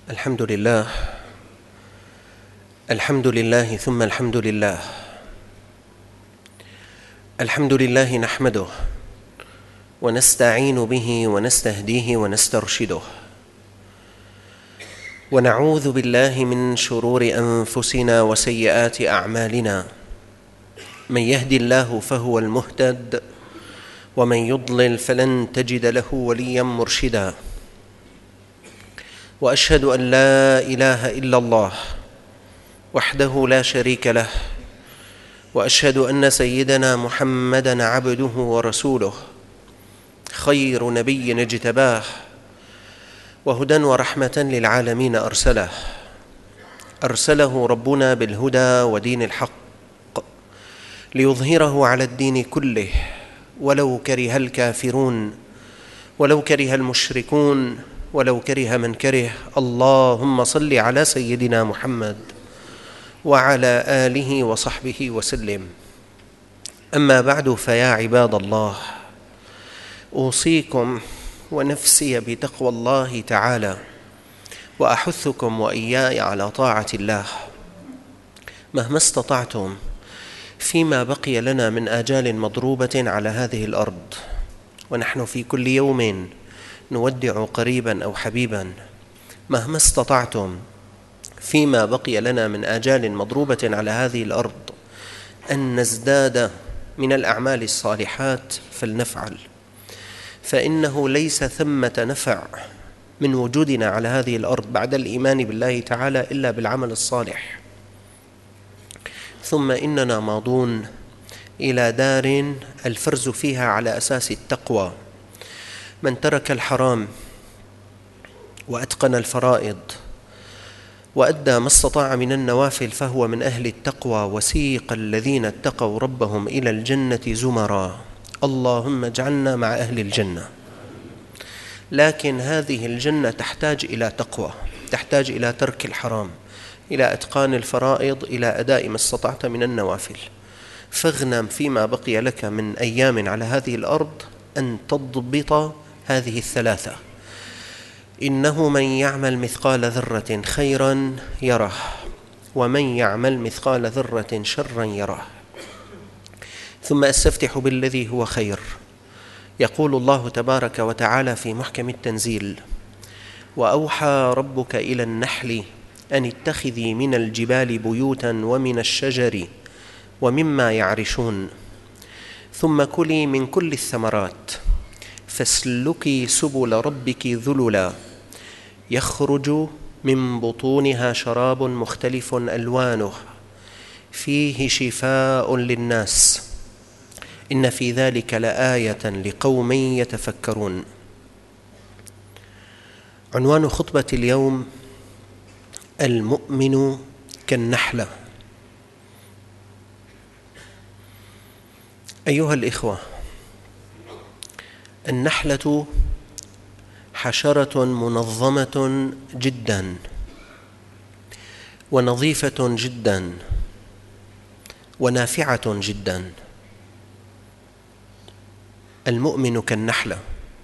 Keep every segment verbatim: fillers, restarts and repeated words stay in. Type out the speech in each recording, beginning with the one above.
الحمد لله الحمد لله ثم الحمد لله الحمد لله نحمده ونستعين به ونستهديه ونسترشده ونعوذ بالله من شرور أنفسنا وسيئات أعمالنا. من يهد الله فهو المهتد ومن يضلل فلن تجد له وليا مرشدا. وأشهد أن لا إله إلا الله وحده لا شريك له، وأشهد أن سيدنا محمدًا عبده ورسوله، خير نبي اجتباه وهدى ورحمة للعالمين أرسله أرسله ربنا بالهدى ودين الحق ليظهره على الدين كله ولو كره الكافرون ولو كره المشركون ولو كره من كره. اللهم صل على سيدنا محمد وعلى آله وصحبه وسلم. أما بعد، فيا عباد الله، أوصيكم ونفسي بتقوى الله تعالى، وأحثكم وإياي على طاعة الله مهما استطعتم فيما بقي لنا من آجال مضروبة على هذه الأرض، ونحن في كل يوم نودع قريبا أو حبيبا. مهما استطعتم فيما بقي لنا من آجال مضروبة على هذه الأرض أن نزداد من الأعمال الصالحات فلنفعل، فإنه ليس ثمة نفع من وجودنا على هذه الأرض بعد الإيمان بالله تعالى إلا بالعمل الصالح. ثم إننا ماضون إلى دار الفرز فيها على أساس التقوى. من ترك الحرام وأتقن الفرائض وأدى ما استطاع من النوافل فهو من أهل التقوى. وسيق الذين اتقوا ربهم إلى الجنة زمرا. اللهم اجعلنا مع أهل الجنة. لكن هذه الجنة تحتاج إلى تقوى، تحتاج إلى ترك الحرام، إلى إتقان الفرائض، إلى أداء ما استطعت من النوافل. فاغنم فيما بقي لك من أيام على هذه الأرض أن تضبط هذه الثلاثة. إنه من يعمل مثقال ذرة خيرا يره، ومن يعمل مثقال ذرة شرا يره. ثم أستفتح بالذي هو خير. يقول الله تبارك وتعالى في محكم التنزيل: وأوحى ربك إلى النحل أن اتخذي من الجبال بيوتا ومن الشجر ومما يعرشون ثم كلي من كل الثمرات فاسلكي سبل ربك ذللا يخرج من بطونها شراب مختلف ألوانه فيه شفاء للناس إن في ذلك لآية لقوم يتفكرون. عنوان خطبة اليوم: المؤمن كالنحلة. أيها الإخوة، النحلة حشرة منظمة جدا ونظيفة جدا ونافعة جدا. المؤمن كالنحلة.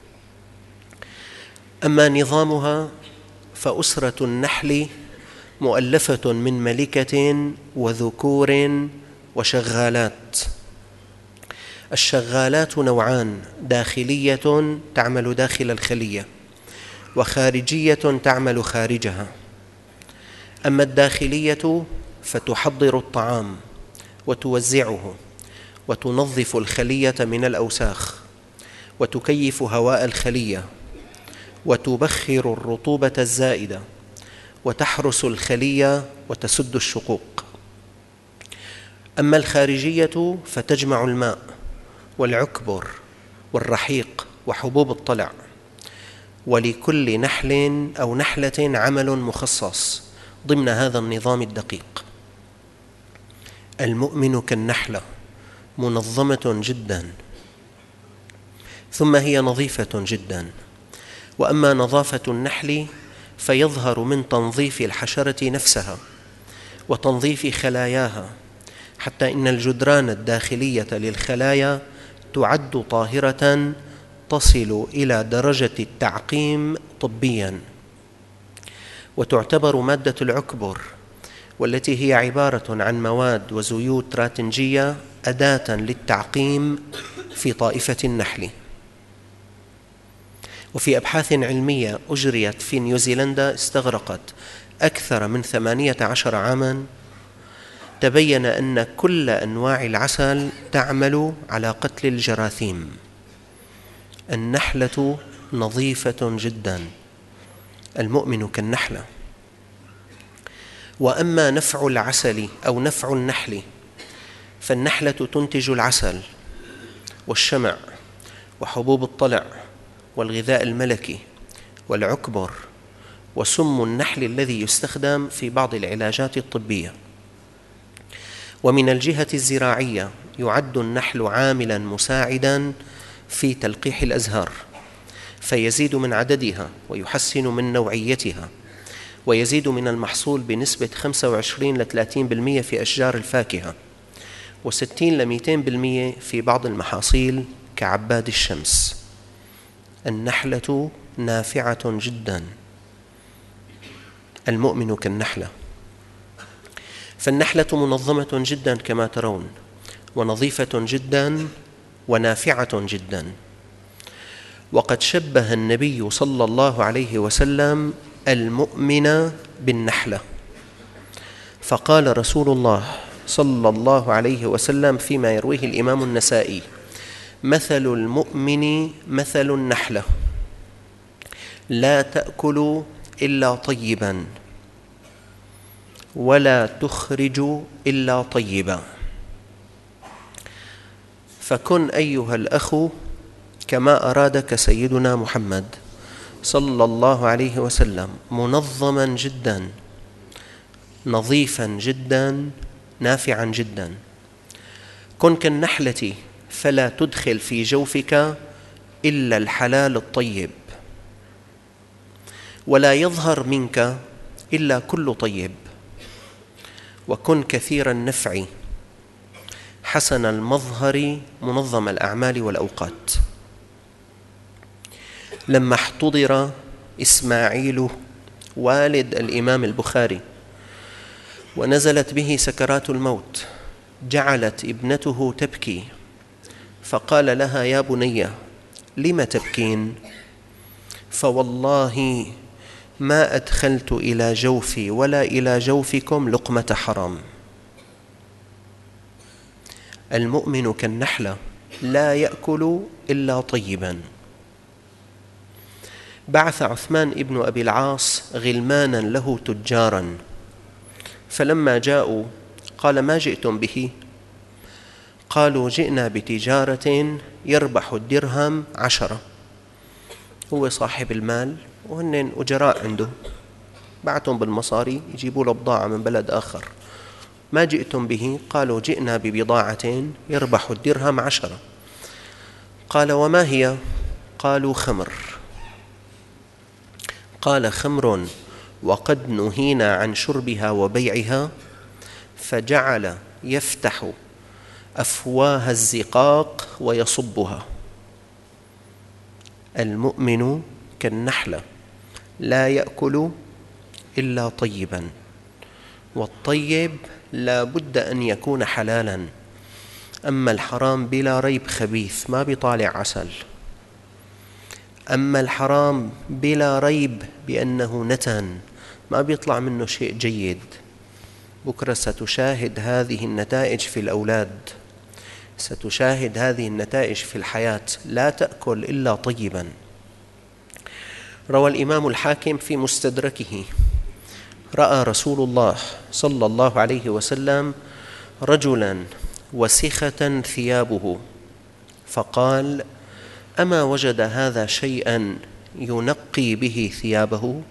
أما نظامها فأسرة النحل مؤلفة من ملكة وذكور وشغالات. الشغالات نوعان: داخلية تعمل داخل الخلية، وخارجية تعمل خارجها. أما الداخلية فتحضر الطعام وتوزعه وتنظف الخلية من الأوساخ وتكيف هواء الخلية وتبخر الرطوبة الزائدة وتحرس الخلية وتسد الشقوق. أما الخارجية فتجمع الماء والعكبر والرحيق وحبوب الطلع. ولكل نحل أو نحلة عمل مخصص ضمن هذا النظام الدقيق. المؤمن كالنحلة، منظمة جدا، ثم هي نظيفة جدا. وأما نظافة النحل فيظهر من تنظيف الحشرة نفسها وتنظيف خلاياها، حتى إن الجدران الداخلية للخلايا تعد طاهرة تصل إلى درجة التعقيم طبيا. وتعتبر مادة العكبر، والتي هي عبارة عن مواد وزيوت راتنجية أداة للتعقيم في طائفة النحل. وفي أبحاث علمية أجريت في نيوزيلندا استغرقت أكثر من ثمانية عشر عاماً، تبين أن كل أنواع العسل تعمل على قتل الجراثيم. النحلة نظيفة جداً، المؤمن كالنحلة. وأما نفع العسل أو نفع النحل، فالنحلة تنتج العسل والشمع وحبوب الطلع والغذاء الملكي والعكبر وسم النحل الذي يستخدم في بعض العلاجات الطبية. ومن الجهة الزراعية يعد النحل عاملاً مساعداً في تلقيح الأزهار، فيزيد من عددها ويحسن من نوعيتها، ويزيد من المحصول بنسبة خمسة وعشرين إلى ثلاثين بالمئة في أشجار الفاكهة، وستين إلى مئتين بالمئة في بعض المحاصيل كعباد الشمس. النحلة نافعة جداً، المؤمن كالنحلة. فالنحلة منظمة جداً كما ترون، ونظيفة جداً، ونافعة جداً. وقد شبه النبي صلى الله عليه وسلم المؤمن بالنحلة، فقال رسول الله صلى الله عليه وسلم فيما يرويه الإمام النسائي: مثل المؤمن مثل النحلة، لا تأكل إلا طيباً، ولا تخرج إلا طيباً. فكن أيها الأخ كما أرادك سيدنا محمد صلى الله عليه وسلم، منظماً جداً، نظيفاً جداً، نافعاً جداً. كن كالنحلة فلا تدخل في جوفك إلا الحلال الطيب، ولا يظهر منك إلا كل طيب. وكن كثير النفع حسن المظهر منظم الأعمال والأوقات. لما احتضر إسماعيل والد الإمام البخاري ونزلت به سكرات الموت، جعلت ابنته تبكي، فقال لها: يا بني، لم تبكين؟ فوالله ما أدخلت إلى جوفي ولا إلى جوفكم لقمة حرام. المؤمن كالنحلة، لا يأكل إلا طيباً. بعث عثمان ابن أبي العاص غلمانا له تجاراً، فلما جاءوا قال: ما جئتم به؟ قالوا: جئنا بتجارة يربح الدرهم عشرة. هو صاحب المال وهن أجراء عنده، بعتهم بالمصاري يجيبوا له بضاعة من بلد آخر. ما جئتم به؟ قالوا: جئنا ببضاعة يربح الدرهم عشرة. قال: وما هي؟ قالوا: خمر. قال: خمر وقد نهينا عن شربها وبيعها. فجعل يفتح أفواه الزقاق ويصبها. المؤمن كالنحلة، لا يأكل إلا طيباً، والطيب لا بد أن يكون حلالاً. أما الحرام بلا ريب خبيث، ما بيطالع عسل. أما الحرام بلا ريب بأنه نتن، ما بيطلع منه شيء جيد. بكرة ستشاهد هذه النتائج في الأولاد، ستشاهد هذه النتائج في الحياة. لا تأكل إلا طيباً. روى الإمام الحاكم في مستدركه: رأى رسول الله صلى الله عليه وسلم رجلاً وسخة ثيابه، فقال: أما وجد هذا شيئاً ينقي به ثيابه؟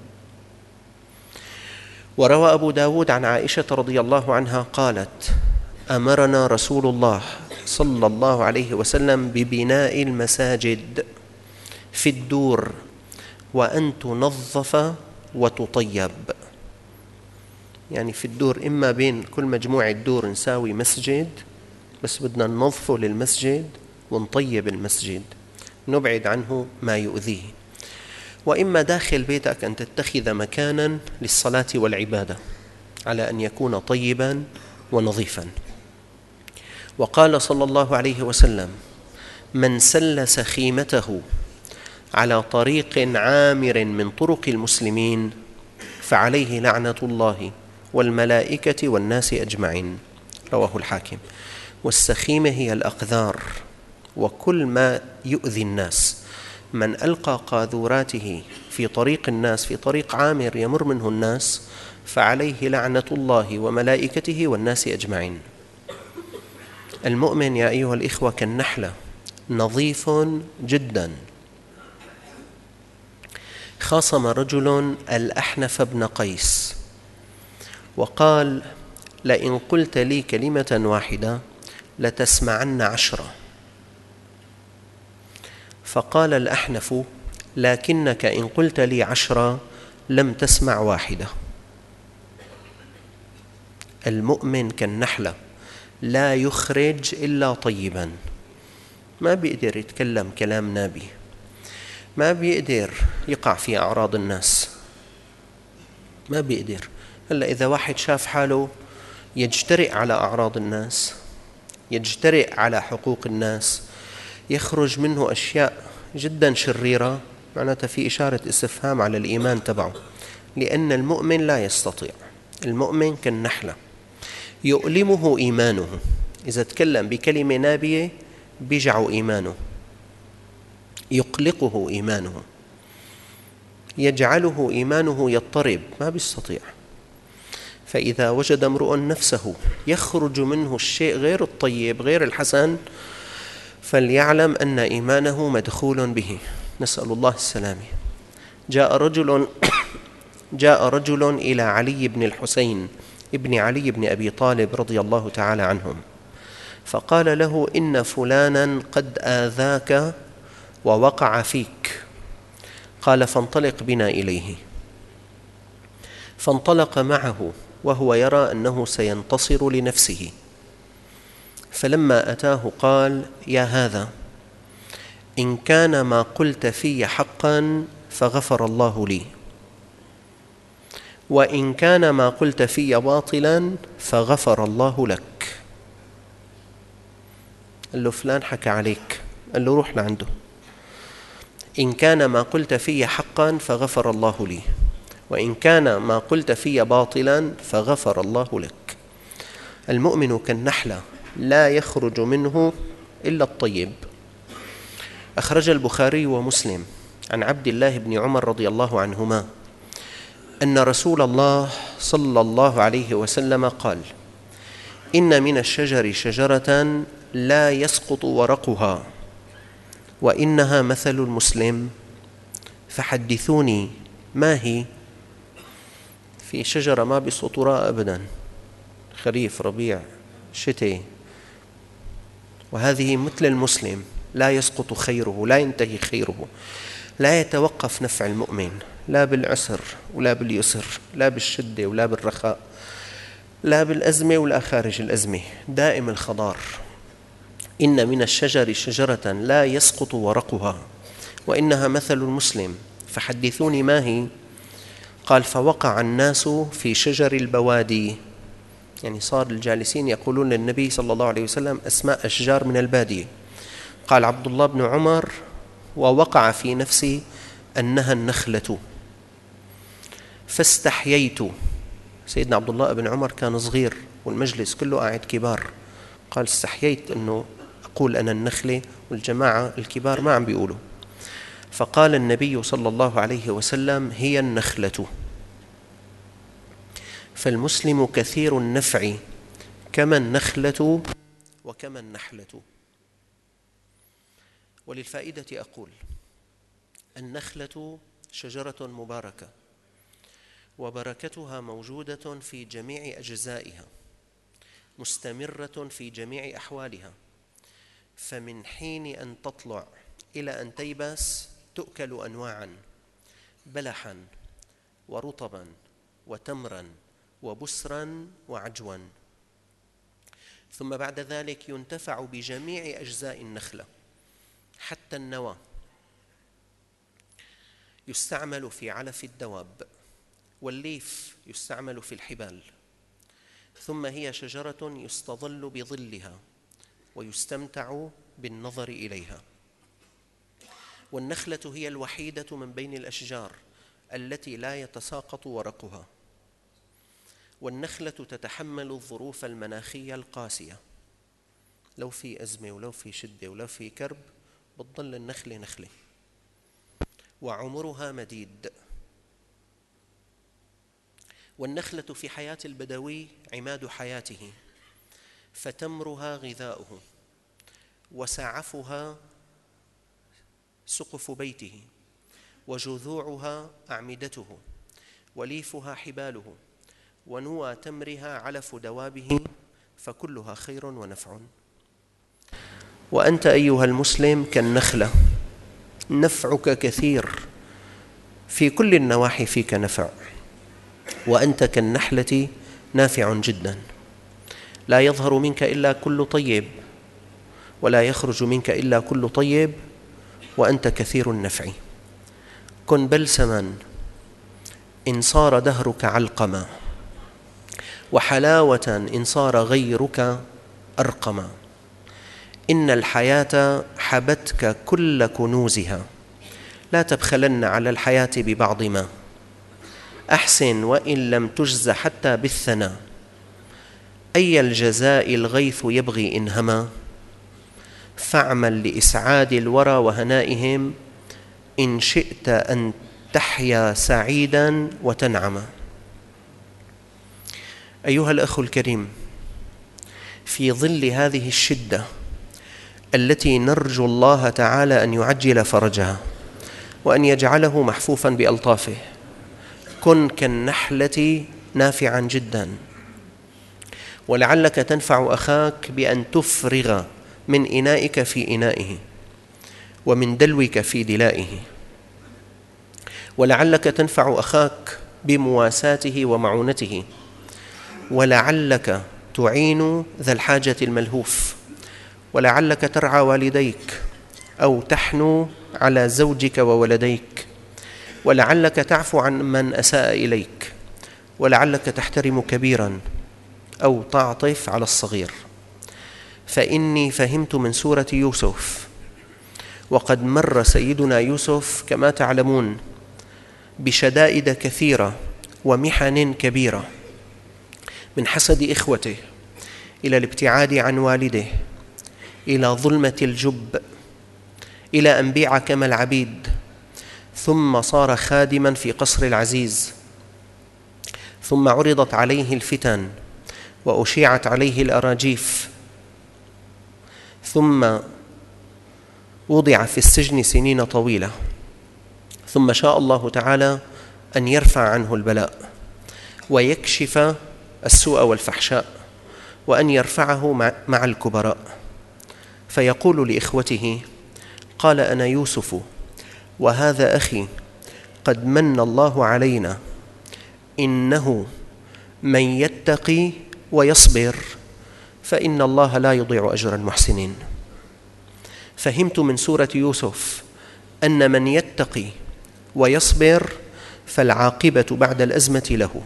وروى أبو داود عن عائشة رضي الله عنها قالت: أمرنا رسول الله صلى الله عليه وسلم ببناء المساجد في الدور، وأن تنظف وتطيب. يعني في الدور، إما بين كل مجموعة دور نساوي مسجد، بس بدنا ننظفه للمسجد ونطيب المسجد، نبعد عنه ما يؤذيه. وإما داخل بيتك أن تتخذ مكانا للصلاة والعبادة على أن يكون طيبا ونظيفا. وقال صلى الله عليه وسلم: من سلس خيمته على طريق عامر من طرق المسلمين فعليه لعنة الله والملائكة والناس أجمعين. رواه الحاكم. والسخيمة هي الأقذار وكل ما يؤذي الناس. من ألقى قاذوراته في طريق الناس، في طريق عامر يمر منه الناس، فعليه لعنة الله وملائكته والناس أجمعين. المؤمن يا أيها الإخوة كالنحلة، نظيف جدا. خاصم رجل الأحنف بن قيس وقال: لئن قلت لي كلمة واحدة لتسمعن عشرة. فقال الأحنف: لكنك إن قلت لي عشرة لم تسمع واحدة. المؤمن كالنحلة لا يخرج إلا طيبا، ما بيقدر يتكلم كلام نابي، ما بيقدر يقع في أعراض الناس، ما بيقدر. هلأ إذا واحد شاف حاله يجترئ على أعراض الناس، يجترئ على حقوق الناس، يخرج منه أشياء جدا شريرة، معناتها في إشارة استفهام على الإيمان تبعه، لأن المؤمن لا يستطيع. المؤمن كالنحلة يؤلمه إيمانه، إذا تكلم بكلمة نابية بيجع إيمانه، يقلقه إيمانه، يجعله إيمانه يضطرب، ما بيستطيع. فإذا وجد امرؤ نفسه يخرج منه الشيء غير الطيب غير الحسن فليعلم أن إيمانه مدخول به، نسأل الله السلامة. جاء رجل جاء رجل إلى علي بن الحسين ابن علي بن أبي طالب رضي الله تعالى عنهم، فقال له: إن فلانا قد آذاك ووقع فيك. قال: فانطلق بنا إليه. فانطلق معه وهو يرى أنه سينتصر لنفسه، فلما أتاه قال: يا هذا، إن كان ما قلت في حقا فغفر الله لي، وإن كان ما قلت في باطلا فغفر الله لك. قال له: فلان حكى عليك. قال له: روح لعنده. إن كان ما قلت في حقا فغفر الله لي، وإن كان ما قلت في باطلا فغفر الله لك. المؤمن كالنحلة لا يخرج منه إلا الطيب. أخرج البخاري ومسلم عن عبد الله بن عمر رضي الله عنهما أن رسول الله صلى الله عليه وسلم قال: إن من الشجر شجرة لا يسقط ورقها وإنها مثل المسلم، فحدثوني ما هي. في شجرة ما بيسقط ورقها أبدا، خريف ربيع شتاء، وهذه مثل المسلم لا يسقط خيره، لا ينتهي خيره، لا يتوقف نفع المؤمن لا بالعسر ولا باليسر، لا بالشدة ولا بالرخاء، لا بالأزمة ولا خارج الأزمة، دائم الخضار. إن من الشجر شجرة لا يسقط ورقها وإنها مثل المسلم، فحدثوني ما هي. قال: فوقع الناس في شجر البوادي، يعني صار الجالسين يقولون للنبي صلى الله عليه وسلم أسماء أشجار من البادية. قال عبد الله بن عمر: ووقع في نفسي أنها النخلة فاستحييت. سيدنا عبد الله بن عمر كان صغير والمجلس كله قاعد كبار، قال: استحييت أنه أقول أنا النخلة والجماعة الكبار ما عم بيقولوا. فقال النبي صلى الله عليه وسلم: هي النخلة. فالمسلم كثير النفع كما النخلة وكما النحلة. وللفائدة أقول: النخلة شجرة مباركة، وبركتها موجودة في جميع أجزائها، مستمرة في جميع أحوالها، فمن حين أن تطلع إلى أن تيبس تؤكل أنواعا: بلحا ورطبا وتمرا وبسرا وعجوا، ثم بعد ذلك ينتفع بجميع أجزاء النخلة حتى النوى، يستعمل في علف الدواب، والليف يستعمل في الحبال، ثم هي شجرة يستظل بظلها ويستمتع بالنظر إليها. والنخلة هي الوحيدة من بين الأشجار التي لا يتساقط ورقها، والنخلة تتحمل الظروف المناخية القاسية، لو في أزمة ولو في شدة ولو في كرب بتظل النخلة نخلة، وعمرها مديد. والنخلة في حياة البدوي عماد حياته، فتمرها غذاؤه، وسعفها سقف بيته، وجذوعها أعمدته، وليفها حباله، ونوى تمرها علف دوابه، فكلها خير ونفع. وأنت أيها المسلم كالنخلة، نفعك كثير في كل النواحي، فيك نفع، وأنت كالنحلة نافع جدا، لا يظهر منك إلا كل طيب، ولا يخرج منك إلا كل طيب، وأنت كثير النفع. كن بلسما إن صار دهرك علقما، وحلاوة إن صار غيرك أرقما. إن الحياة حبتك كل كنوزها، لا تبخلن على الحياة ببعض ما. أحسن وإن لم تجز حتى بالثنى، أي الجزاء الغيث يبغي إن هما. فاعمل لإسعاد الورى وهنائهم، إن شئت أن تحيا سعيدا وتنعم. أيها الأخ الكريم، في ظل هذه الشدة التي نرجو الله تعالى أن يعجل فرجها وأن يجعله محفوفا بألطافه، كن كالنحلة نافعا جدا، ولعلك تنفع أخاك بأن تفرغ من إنائك في إنائه، ومن دلوك في دلائه، ولعلك تنفع أخاك بمواساته ومعونته، ولعلك تعين ذا الحاجة الملهوف، ولعلك ترعى والديك أو تحنو على زوجك وولديك، ولعلك تعفو عن من أساء إليك، ولعلك تحترم كبيرا أو تعطف على الصغير. فإني فهمت من سورة يوسف، وقد مر سيدنا يوسف كما تعلمون بشدائد كثيرة ومحن كبيرة، من حسد إخوته إلى الابتعاد عن والده، إلى ظلمة الجب، إلى أن بيع كما العبيد، ثم صار خادما في قصر العزيز، ثم عرضت عليه الفتن وأشيعت عليه الأراجيف، ثم وضع في السجن سنين طويلة، ثم شاء الله تعالى أن يرفع عنه البلاء ويكشف السوء والفحشاء، وأن يرفعه مع الكبراء، فيقول لإخوته: قال أنا يوسف وهذا أخي، قد من الله علينا، إنه من يتقي ويصبر فإن الله لا يضيع أجر المحسنين. فهمت من سورة يوسف أن من يتقي ويصبر فالعاقبة بعد الأزمة له.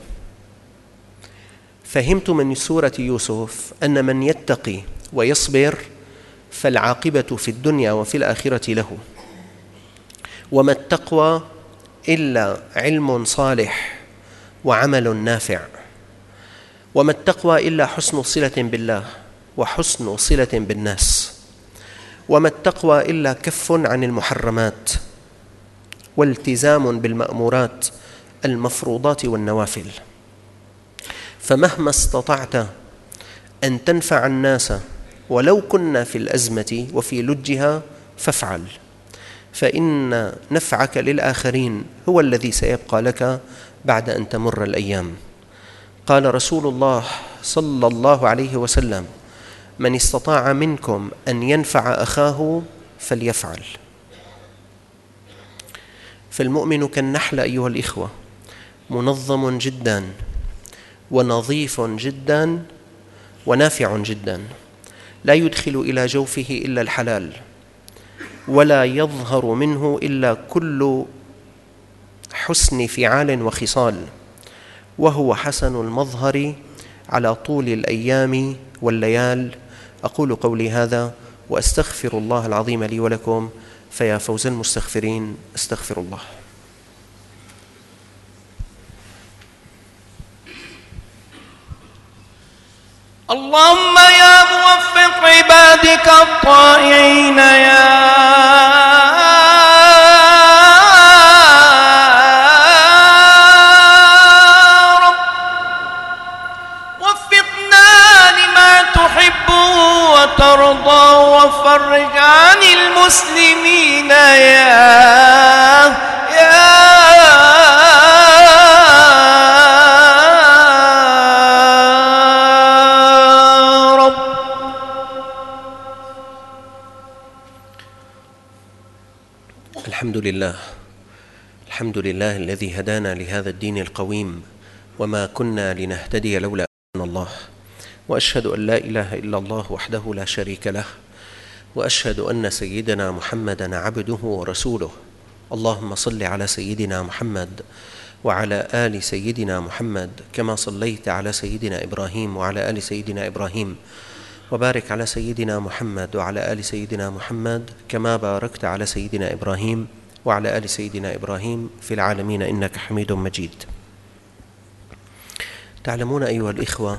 فهمت من سورة يوسف أن من يتقي ويصبر فالعاقبة في الدنيا وفي الآخرة له. وما التقوى إلا علم صالح وعمل نافع، وما التقوى إلا حسن صلة بالله وحسن صلة بالناس، وما التقوى إلا كف عن المحرمات والتزام بالمأمورات المفروضات والنوافل. فمهما استطعت أن تنفع الناس ولو كنا في الأزمة وفي لجها فافعل، فإن نفعك للآخرين هو الذي سيبقى لك بعد أن تمر الأيام. قال رسول الله صلى الله عليه وسلم: من استطاع منكم أن ينفع أخاه فليفعل. فالمؤمن كالنحلة أيها الإخوة، منظم جدا ونظيف جدا ونافع جدا، لا يدخل إلى جوفه إلا الحلال، ولا يظهر منه إلا كل حسن فعال وخصال، وهو حسن المظهر على طول الأيام والليال. أقول قولي هذا وأستغفر الله العظيم لي ولكم، فيا فوز المستغفرين، استغفر الله. اللهم يا موفق عبادك الطائعين يا رب، وفقنا لما تحب وترضى، وفرج عن المسلمين يا يا الحمد لله الحمد لله الذي هدانا لهذا الدين القويم، وما كنا لنهتدي لولا أن الله. وأشهد أن لا إله إلا الله وحده لا شريك له، وأشهد أن سيدنا محمدًا عبده ورسوله. اللهم صل على سيدنا محمد وعلى آل سيدنا محمد كما صليت على سيدنا إبراهيم وعلى آل سيدنا إبراهيم، وبارك على سيدنا محمد وعلى آل سيدنا محمد كما باركت على سيدنا إبراهيم وعلى آل سيدنا إبراهيم في العالمين إنك حميد مجيد. تعلمون أيها الإخوة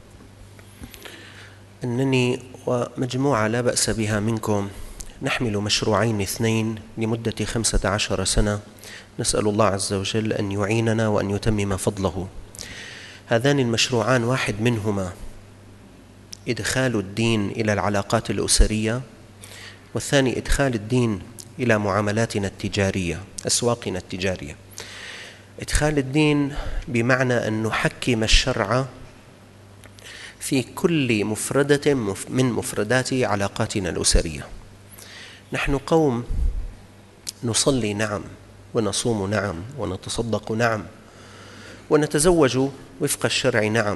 أنني ومجموعة لا بأس بها منكم نحمل مشروعين اثنين لمدة خمسة عشر سنة، نسأل الله عز وجل أن يعيننا وأن يتمم فضله. هذان المشروعان واحد منهما إدخال الدين إلى العلاقات الأسرية، والثاني إدخال الدين إلى معاملاتنا التجارية، أسواقنا التجارية. إدخال الدين بمعنى أن نحكم الشرع في كل مفردة من مفردات علاقاتنا الأسرية. نحن قوم نصلي نعم، ونصوم نعم، ونتصدق نعم، ونتزوج وفق الشرع نعم،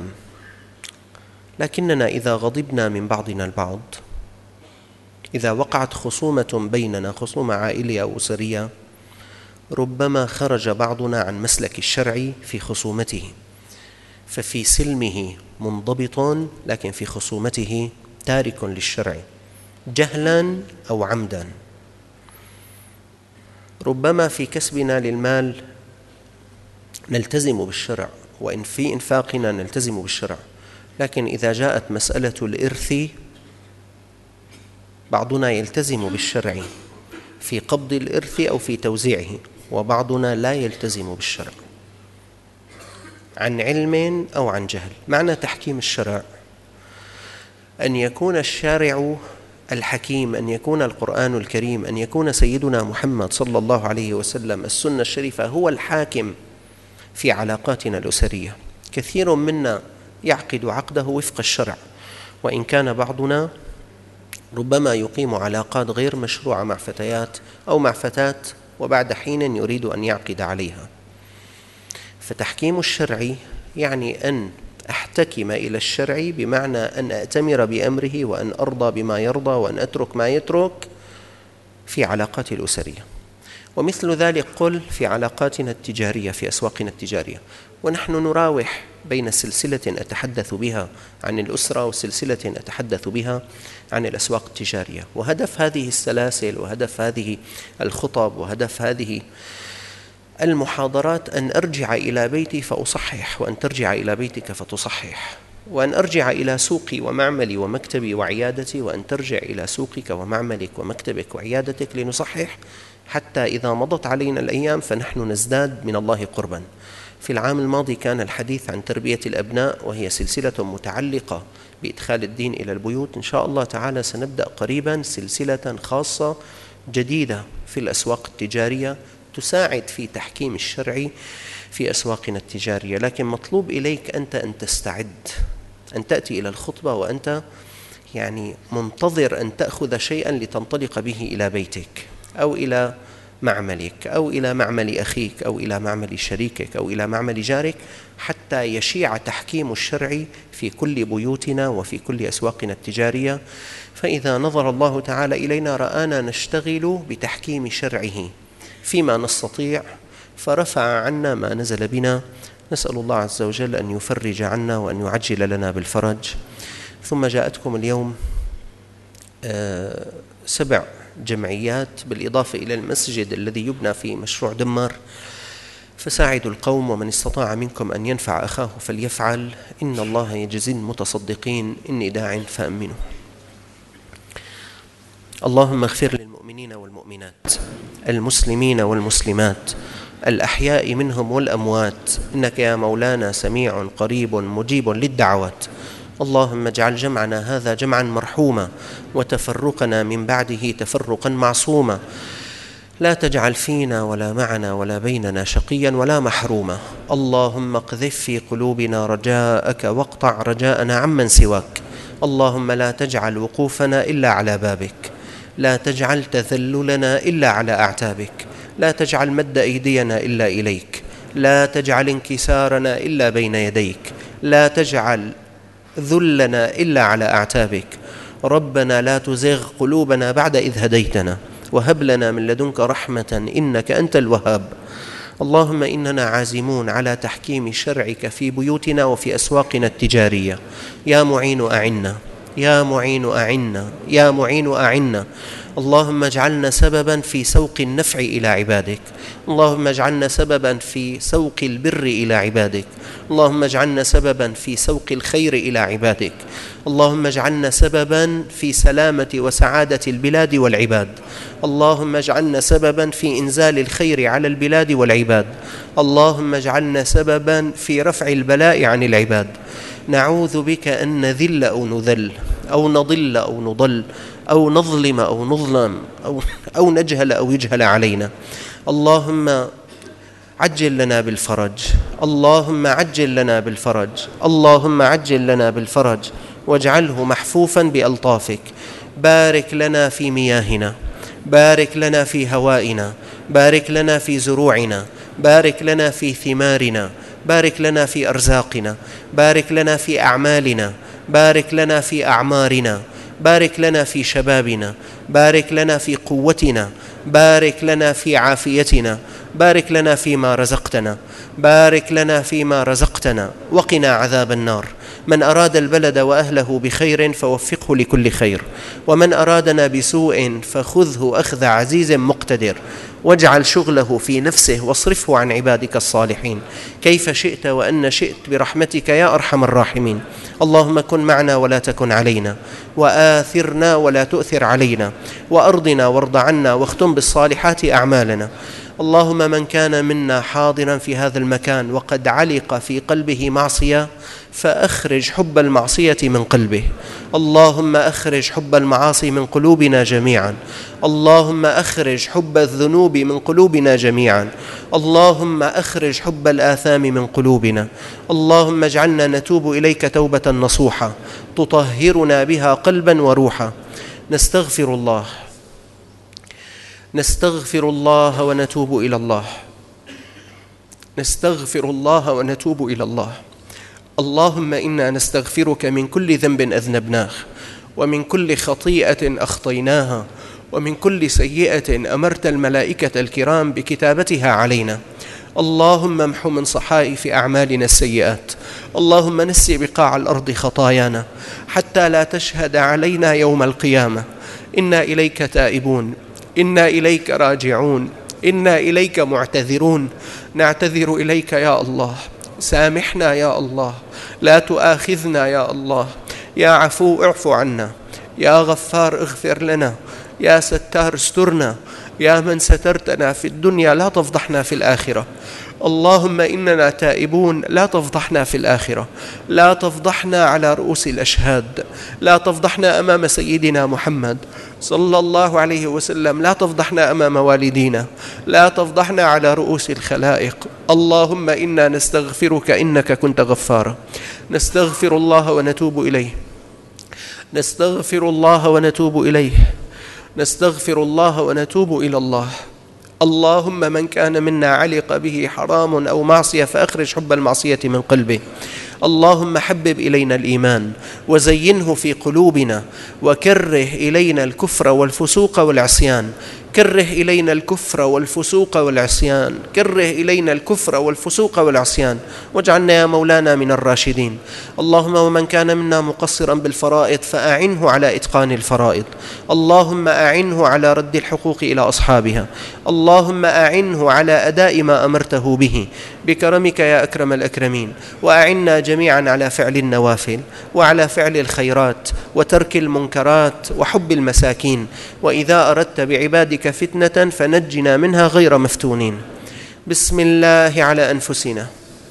لكننا إذا غضبنا من بعضنا البعض، إذا وقعت خصومة بيننا، خصومة عائلية أو أسرية، ربما خرج بعضنا عن مسلك الشرع في خصومته، ففي سلمه منضبط لكن في خصومته تارك للشرع جهلا أو عمدا. ربما في كسبنا للمال نلتزم بالشرع، وإن في إنفاقنا نلتزم بالشرع، لكن إذا جاءت مسألة الإرث بعضنا يلتزم بالشرع في قبض الإرث أو في توزيعه، وبعضنا لا يلتزم بالشرع عن علم أو عن جهل. معنى تحكيم الشرع أن يكون الشارع الحكيم، أن يكون القرآن الكريم، أن يكون سيدنا محمد صلى الله عليه وسلم السنة الشريفة هو الحاكم في علاقاتنا الأسرية. كثير منا يعقد عقده وفق الشرع، وإن كان بعضنا ربما يقيم علاقات غير مشروعة مع فتيات أو مع فتاة وبعد حين يريد أن يعقد عليها. فتحكيم الشرع يعني أن أحتكم إلى الشرع، بمعنى أن أأتمر بأمره وأن أرضى بما يرضى وأن أترك ما يترك في علاقاتي الأسرية. ومثل ذلك قل في علاقاتنا التجارية، في أسواقنا التجارية. ونحن نراوح بين سلسلة أتحدث بها عن الأسرة وسلسلة أتحدث بها عن الأسواق التجارية، وهدف هذه السلاسل وهدف هذه الخطب وهدف هذه المحاضرات أن أرجع إلى بيتي فأصحح، وأن ترجع إلى بيتك فتصحح، وأن أرجع إلى سوقي ومعملي ومكتبي وعيادتي، وأن ترجع إلى سوقك ومعملك ومكتبك وعيادتك لنصحح، حتى إذا مضت علينا الأيام فنحن نزداد من الله قربا. في العام الماضي كان الحديث عن تربية الأبناء، وهي سلسلة متعلقة بإدخال الدين إلى البيوت. إن شاء الله تعالى سنبدأ قريبا سلسلة خاصة جديدة في الأسواق التجارية تساعد في تحكيم الشرع في أسواقنا التجارية. لكن مطلوب إليك أنت أن تستعد، أن تأتي إلى الخطبة وأنت يعني منتظر أن تأخذ شيئا لتنطلق به إلى بيتك أو إلى معملك أو إلى معمل أخيك أو إلى معمل شريكك أو إلى معمل جارك، حتى يشيع تحكيم الشرع في كل بيوتنا وفي كل أسواقنا التجارية. فإذا نظر الله تعالى إلينا رآنا نشتغل بتحكيم شرعه فيما نستطيع فرفع عنا ما نزل بنا. نسأل الله عز وجل أن يفرج عنا وأن يعجل لنا بالفرج. ثم جاءتكم اليوم سبع جمعيات بالإضافة إلى المسجد الذي يبنى في مشروع دمار، فساعدوا القوم، ومن استطاع منكم أن ينفع أخاه فليفعل، إن الله يجزي المتصدقين، إني داع فأمنوا. اللهم اغفر للمؤمنين والمؤمنات، المسلمين والمسلمات، الأحياء منهم والأموات، إنك يا مولانا سميع قريب مجيب للدعوات. اللهم اجعل جمعنا هذا جمعا مرحوما، وتفرقنا من بعده تفرقا معصوما. لا تجعل فينا ولا معنا ولا بيننا شقيا ولا محروما. اللهم اقذف في قلوبنا رجاءك واقطع رجاءنا عمن سواك. اللهم لا تجعل وقوفنا إلا على بابك، لا تجعل تذللنا إلا على أعتابك، لا تجعل مد أيدينا إلا إليك، لا تجعل انكسارنا إلا بين يديك، لا تجعل ذلنا إلا على أعتابك. ربنا لا تزغ قلوبنا بعد إذ هديتنا، وهب لنا من لدنك رحمة إنك أنت الوهاب. اللهم إننا عازمون على تحكيم شرعك في بيوتنا وفي أسواقنا التجارية. يا معين أعنا، يا معين أعنا، يا معين أعنا. اللهم اجعلنا سببا في سوق النفع إلى عبادك، اللهم اجعلنا سببا في سوق البر إلى عبادك، اللهم اجعلنا سببا في سوق الخير إلى عبادك، اللهم اجعلنا سببا في سلامة وسعادة البلاد والعباد، اللهم اجعلنا سببا في إنزال الخير على البلاد والعباد، اللهم اجعلنا سببا في رفع البلاء عن العباد. نعوذ بك أن نذل أو نذل أو نضل أو نضل أو نظلم أو نظلم أو, أو نجهل أو يجهل علينا. اللهم عجل لنا بالفرج، اللهم عجل لنا بالفرج، اللهم عجل لنا بالفرج، واجعله محفوفا بألطافك. بارك لنا في مياهنا، بارك لنا في هوائنا، بارك لنا في زروعنا، بارك لنا في ثمارنا، بارك لنا في أرزاقنا، بارك لنا في أعمالنا، بارك لنا في أعمارنا، بارك لنا في شبابنا، بارك لنا في قوتنا، بارك لنا في عافيتنا، بارك لنا فيما رزقتنا، بارك لنا فيما رزقتنا، وقنا عذاب النار. من أراد البلد وأهله بخير فوفقه لكل خير، ومن أرادنا بسوء فخذه أخذ عزيز مقتدر، واجعل شغله في نفسه واصرفه عن عبادك الصالحين كيف شئت وأن شئت برحمتك يا أرحم الراحمين. اللهم كن معنا ولا تكن علينا، وآثرنا ولا تؤثر علينا، وأرضنا وارض عنا، واختم بالصالحات أعمالنا. اللهم من كان منا حاضرا في هذا المكان وقد علق في قلبه معصية فأخرج حب المعصية من قلبه. اللهم أخرج حب المعاصي من قلوبنا جميعا، اللهم أخرج حب الذنوب من قلوبنا جميعا، اللهم أخرج حب الآثام من قلوبنا. اللهم اجعلنا نتوب إليك توبة نصوحة تطهرنا بها قلبا وروحا. نستغفر الله، نستغفر الله ونتوب إلى الله، نستغفر الله ونتوب إلى الله. اللهم إنا نستغفرك من كل ذنب أذنبناه، ومن كل خطيئة أخطيناها، ومن كل سيئة أمرت الملائكة الكرام بكتابتها علينا. اللهم امحو من صحائف أعمالنا السيئات، اللهم نسي بقاع الأرض خطايانا حتى لا تشهد علينا يوم القيامة. إنا إليك تائبون، إنا إليك راجعون، إنا إليك معتذرون. نعتذر إليك يا الله، سامحنا يا الله، لا تؤاخذنا يا الله. يا عفو اعف عنا، يا غفار اغفر لنا، يا ستار استرنا، يا من سترتنا في الدنيا لا تفضحنا في الآخرة. اللهم إننا تائبون، لا تفضحنا في الآخرة، لا تفضحنا على رؤوس الأشهاد، لا تفضحنا أمام سيدنا محمد صلى الله عليه وسلم، لا تفضحنا أمام والدينا، لا تفضحنا على رؤوس الخلائق. اللهم إنا نستغفرك إنك كنت غفارا. نستغفر الله ونتوب إليه، نستغفر الله ونتوب إليه، نستغفر الله ونتوب إلى الله. اللهم من كان منا علق به حرام أو معصية فأخرج حب المعصية من قلبه. اللهم حبب إلينا الإيمان وزينه في قلوبنا، وكره إلينا الكفر والفسوق والعصيان. كره إلينا الكفر والفسوق والعصيان، كره إلينا الكفر والفسوق والعصيان، واجعلنا يا مولانا من الراشدين. اللهم ومن كان منا مقصرا بالفرائض فأعنه على إتقان الفرائض، اللهم أعنه على رد الحقوق إلى أصحابها، اللهم أعنه على أداء ما أمرته به بكرمك يا أكرم الأكرمين. وأعنا جميعا على فعل النوافل وعلى فعل الخيرات وترك المنكرات وحب المساكين، وإذا أردت بعبادك فتنة فنجنا منها غير مفتونين. بسم الله على أنفسنا،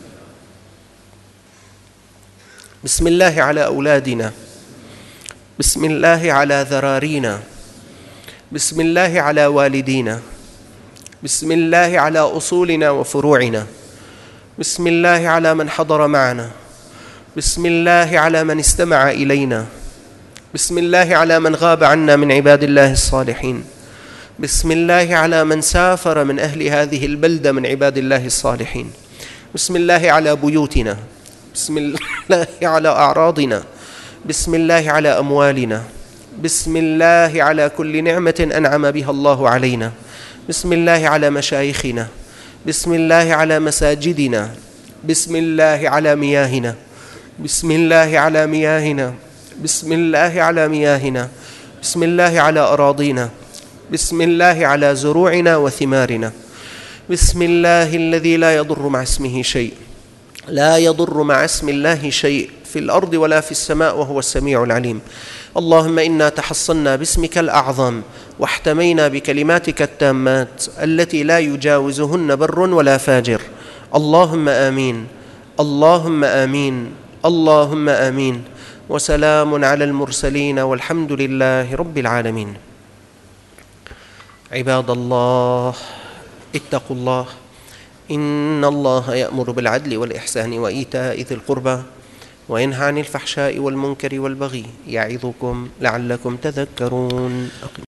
بسم الله على أولادنا، بسم الله على ذرارينا، بسم الله على والدينا، بسم الله على أصولنا وفروعنا، بسم الله على من حضر معنا، بسم الله على من استمع إلينا، بسم الله على من غاب عنا من عباد الله الصالحين، بسم الله على من سافر من أهل هذه البلدة من عباد الله الصالحين، بسم الله على بيوتنا، بسم الله على أعراضنا، بسم الله على أموالنا، بسم الله على كل نعمة أنعم بها الله علينا، بسم الله على مشايخنا، بسم الله على مساجدنا، بسم الله على مياهنا، بسم الله على مياهنا، بسم الله على مياهنا، بسم الله على أراضينا، بسم الله على زروعنا وثمارنا، بسم الله الذي لا يضر مع اسمه شيء، لا يضر مع اسم الله شيء في الأرض ولا في السماء وهو السميع العليم. اللهم إنا تحصنا باسمك الأعظم واحتمينا بكلماتك التامات التي لا يجاوزهن بر ولا فاجر. اللهم آمين، اللهم آمين، اللهم آمين. وسلام على المرسلين والحمد لله رب العالمين. عباد الله اتقوا الله، إن الله يأمر بالعدل والإحسان وإيتاء ذي القربى وينهى عن الفحشاء والمنكر والبغي يعظكم لعلكم تذكرون.